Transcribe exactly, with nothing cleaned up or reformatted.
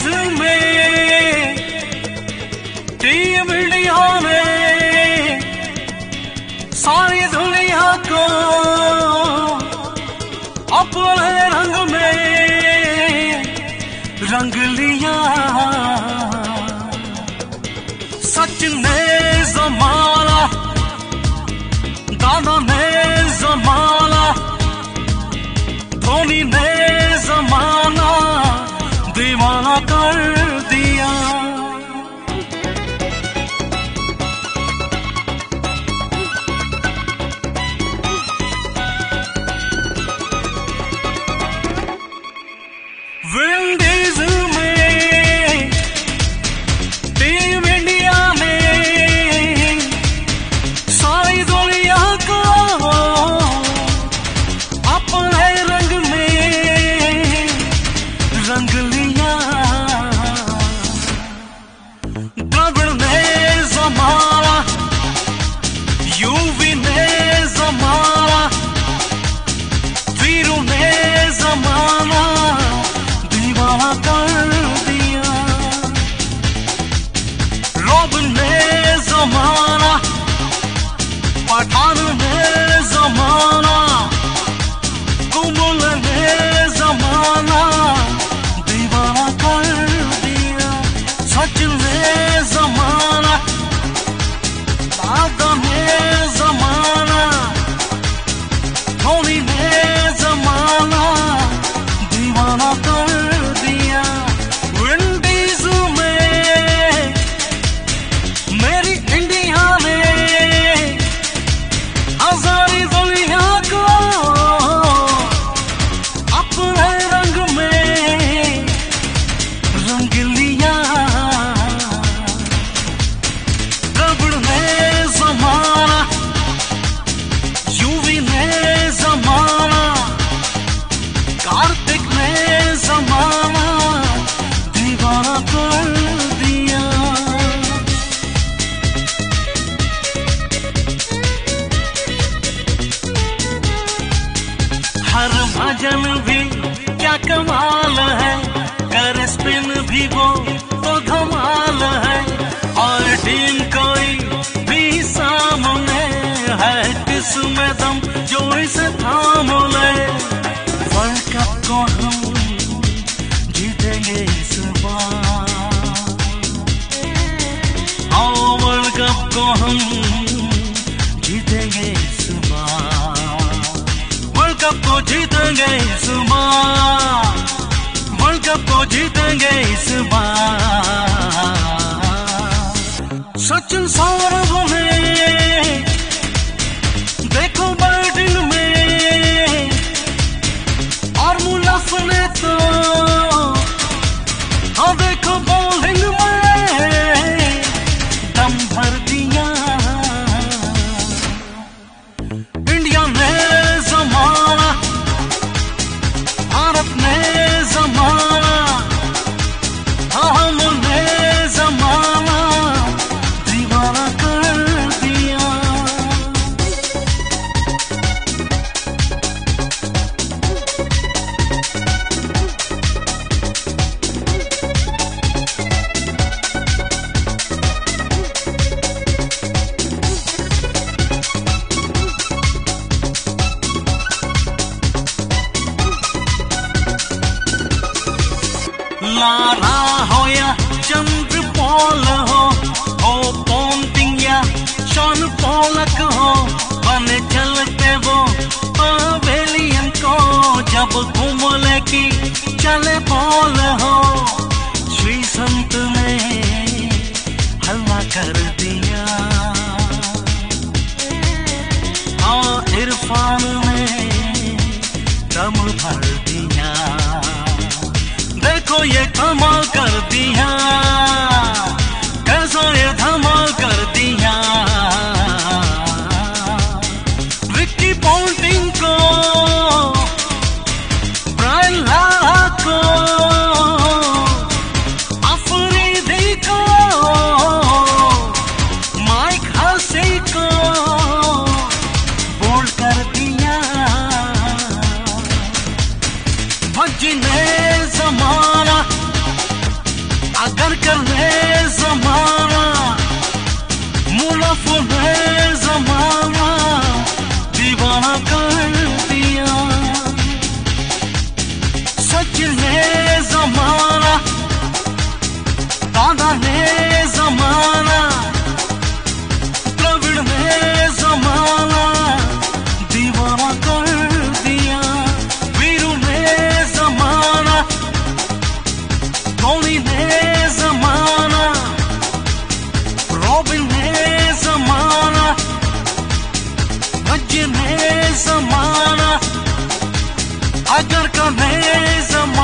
में team India ने सारी दुनिया को अपने रंग में रंग लिया। सचिन ने जमाना, दादा ने जमाना, धोनी ने जमाना दीवाना कर दिया। विंडीज में टीम इंडिया ने सारी दुनिया को अपने रंग में रंग लिया। द्रविड़ ने जमाना, यूवी ने जमाना, वीरू ने जमाना दीवाना कर दिया। रॉबिन ने जमाना, पठान ने जमाना, कुमुल ने जमाना दीवाना कर दिया। सचिन ने जमाना, दादा ने जमाना, धोनी ने जमाना दीवाना कर दिया। विंडीज में मेरी इंडिया ने आजादी दुनिया को अपने रंग में रंग लिया। द्रविड़ ने जमाना, यूवी ने जमाना, कार्तिक ने जमाना दीवाना कर दिया। हर भजन भी क्या कमाल है, कर स्पिन भी वो तो धमाल है। और टीम कोई भी सामने है, किसमें दम जो इसे थाम ले। वर्ल्ड कप को हम जीतेंगे इस बार, आओ वर्ल्ड कप को हम जीतेंगे इस बार। वर्ल्ड कप को जीतेंगे इस बार, वर्ल्ड कप को जीतेंगे इस बार। सचिन सौरभ ने देखो बैटिंग में, और मुनफ ने तो हाँ देखो बॉलिंग में दम भर दिया। इंडिया ने जमाना, भारत ने जमाना, हमने जमाना दीवाना कर दिया। लारा हो या चंद्र पॉल हो, हो पोंटिंग या शॉन पॉलक हो, बने चलते वो पवेलियन को जब घूमले की चले बॉल हो। श्री संत ने हल्ला कर दिया, और इरफान ने दम भर दिया। देखो ये धमाल कर दिया, कैसा ये धमाल कर दिया। विक्की पॉन्टिंग को, ब्रायन लारा को, अफरीदी को, माइक हसी को बोल्ड कर दिया। भज्जी ने जमाना, जमाना, अगर कभी जमाना